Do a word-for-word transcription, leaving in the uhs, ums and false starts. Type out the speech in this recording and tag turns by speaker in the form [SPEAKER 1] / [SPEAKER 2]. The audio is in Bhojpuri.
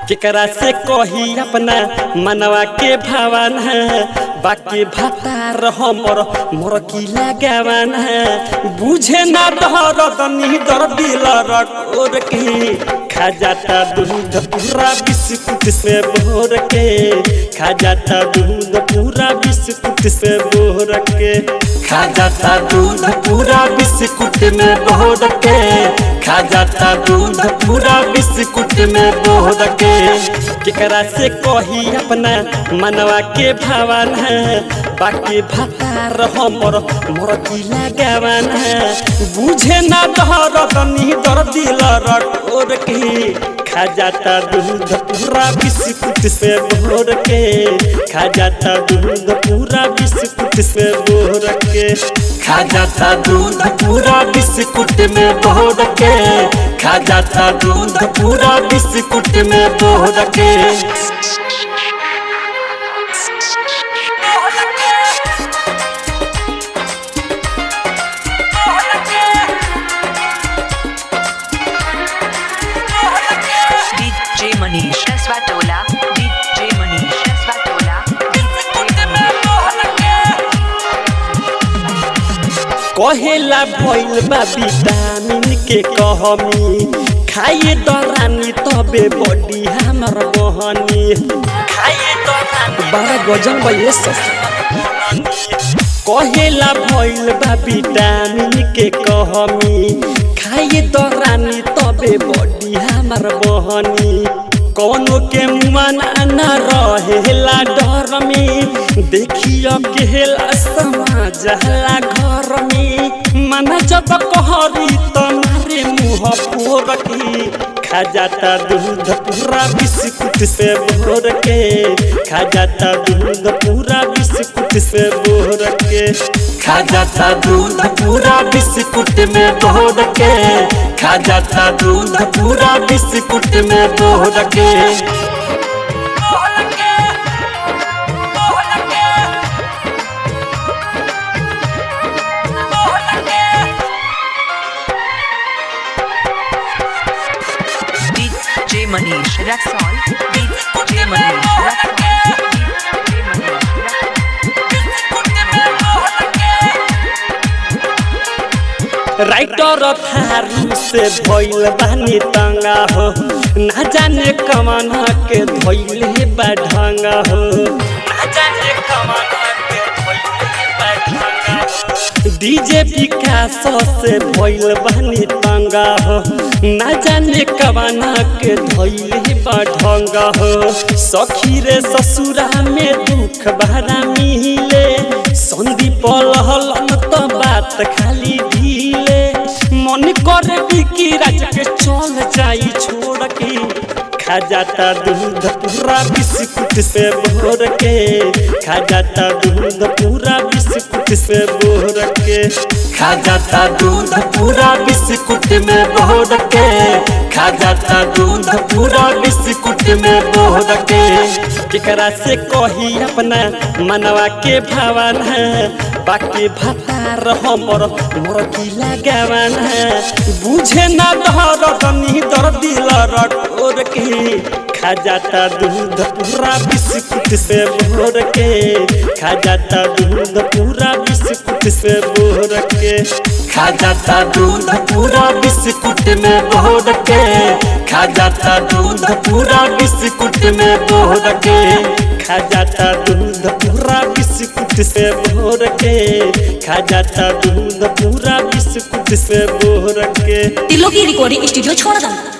[SPEAKER 1] केकरा से कही अपना मनवा के भावन है बाकी भातार हमर मोर की लगावन है बुझे ना डर दनी दर दिल रकोर के खा जाता दूध पूरा बिस्कुट से भोर के खा जाता दूध पूरा बिस्कुट से भोर के खा जाता दूध पूरा बिस्कुट में भोर के खा जाता दूध पूरा बिस्कुट में भोर के केकरा से कही अपना मनवा के भावन है बाकी भातार हमर मोर की लगावन है बुझे ना डर दनी दर दिल रकोर के खा जाता दूध पूरा बिस्कुट से भोर के खा जाता दूध पूरा बिस्कुट से भोर के खा जाता दूध पूरा बिस्कुट में भोर के खा जाता दूध पूरा बिस्कुट में भोर के
[SPEAKER 2] डीजे मनीष रसवाटोला डीजे मनीष रसवाटोला
[SPEAKER 1] कहेला भइल बा विटामिन के कहमी खाइए दरानी तबे बॉडी हमर बहनी खाइए दरानी बड़ा गजन बा ये सब कहेला भइल बा विटामिन के कहमी खाइए दरानी तबे बॉडी हमर बहनी कोनो के मन न रहेला डर में देखियो केला समाज हला घर में मन जब कहरी तुम्हारे मुँह फोड़ के खा जाता दूध पूरा बिस्कुट से भोर के खा जाता दूध पूरा बिस्कुट से भोर के खा जाता दूध पूरा बिस्कुट में भोर के खा जाता दूध पूरा बिस्कुट में भोर के
[SPEAKER 2] DJ Manish Raxaul DJ Manish
[SPEAKER 1] writer Tharu से भइल बानी तंगा हो ना जाने कमाना के धइले बा ढंगा हो ना जाने कमाना के धइले बा ढंगा हो डीजे विकास से भइल बानी तंगा हो ना जाने कमाना के धइले बा ढंगा हो सखी रे ससुरा में दुख भरा मिले संदीप लहलन तो बात खाली ढीले मन करे बिकी राज के चल जाई छोड़ के खा जाता दूध पूरा बिस्कुट से भोर के खा जाता दूध पूरा बिस्कुट से भोर के खा जाता दूध पूरा बिस्कुट में भोर के खा जाता दूध पूरा बिस्कुट में भोर के केकरा से कही अपना मनवा के भावन है बाकी भातार हमर मोर की लगावन है बुझे ना डर दनी दर दिल रकोर के खा जाता दूध पूरा बिस्कुट से भोर के खा जाता दूध पूरा बिस्कुट से भोर के खा जाता दूध पूरा बिस्कुट में भोर के खा जाता दूध पूरा बिस्कुट में भोर के खा जाता दूध पूरा बिस्कुट से भोर के खा जाता दूध पूरा बिस्कुट से भोर के
[SPEAKER 3] तिलोकी रिकॉर्डिंग स्टूडियो छोड़ दो।